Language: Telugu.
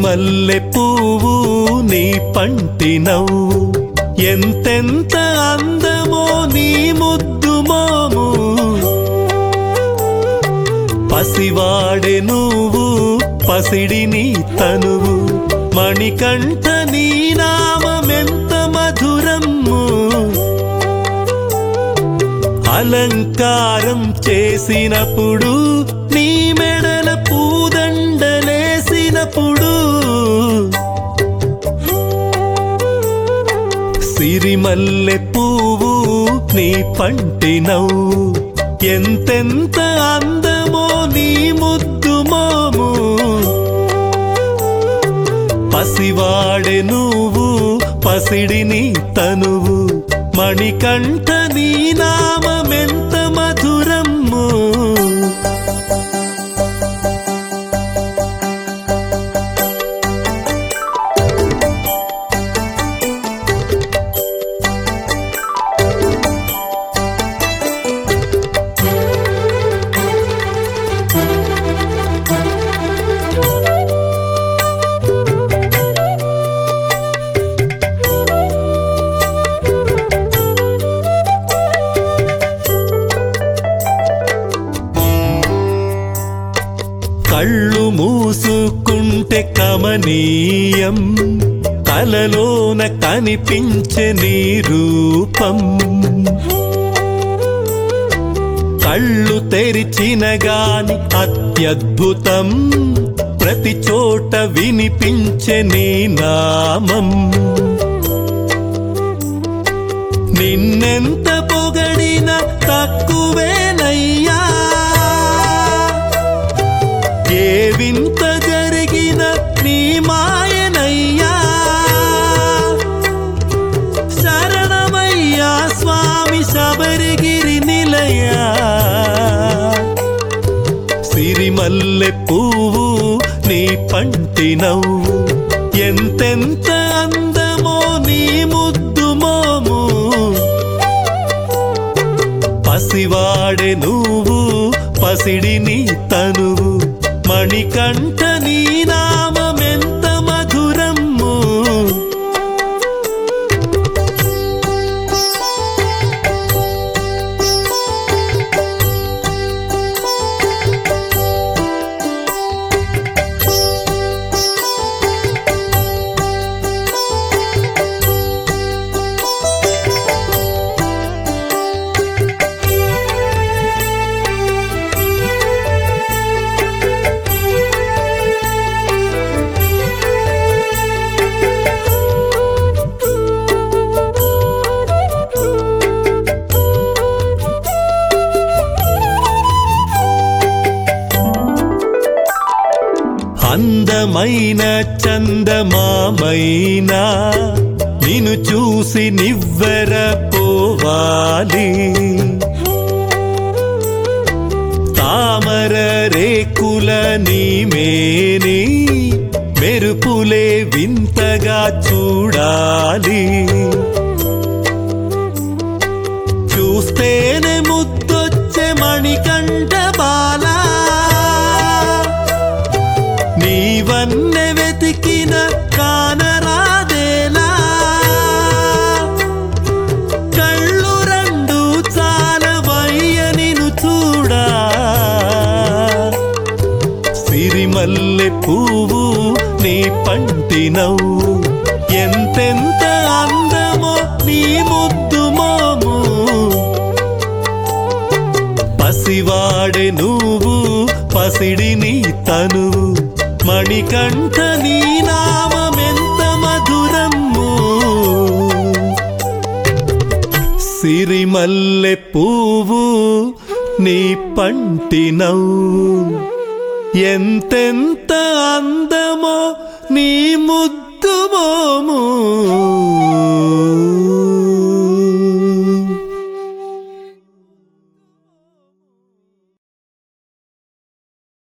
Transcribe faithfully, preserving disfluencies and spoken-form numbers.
సిరిమల్లె పువ్వు నీ పంటి నవ్వు ఎంతెంత అందమో నీ ముద్దు మోము పసివాడే నువ్వు పసిడి నీ తనువు మణికంఠ నీ నామమెంత మధురము అలంకారం చేసినప్పుడు నీ మెడల పూదండలేసినప్పుడు సిరిమల్లె పువ్వు నీ పంటి నవ్వు ఎంతెంత అందమో నీ ముద్దు మోము పసివాడే నువ్వు పసిడి నీ తనువు మణికంఠ నీ నామమెంత మధురము కళ్ళు మూసుకుంటే కమనీయం కలలోన కనిపించే నీ రూపం కళ్ళు తెరిచిన గాని అత్యద్భుతం ప్రతి చోట వినిపించే నీ నామం నిన్నెంత పొగడినా తక్కువేనయ్యా ఏ వింత జరిగిన నీ మాయనయ్యా శరణమయ్యా స్వామి శబరిగిరి నిలయా సిరిమల్లె పువ్వు నీ పంటి నవ్వు ఎంతెంత అందమో నీ ముద్దు మోము పసివాడే నువ్వు పసిడి నీ తనువు మణికంఠ నీ నామమెంత మధురము అందమైన చందమామైనా నిన్ను చూసి నివ్వెరపోవాలి తామర రేకుల నీ మేని మెరుపులే వింతగా చూడాలి చూస్తేనే ముద్దొచ్చే మణికంఠ బాలా నీవన్నె వెతికిన కానరాదేలా కళ్ళు రెండు చాలవయ్య నిన్ను చూడా సిరిమల్లె పువ్వు నీ పంటి నవ్వు ఎంతెంత అందమో నీ ముద్దు మోము పసివాడే నువ్వు పసిడి నీ తనువు మణికంఠ నీ నామమెంత మధురము సిరిమల్లె పువ్వు నీ పంటి నవ్వు ఎంతెంత అందమో నీ ముద్దు మోము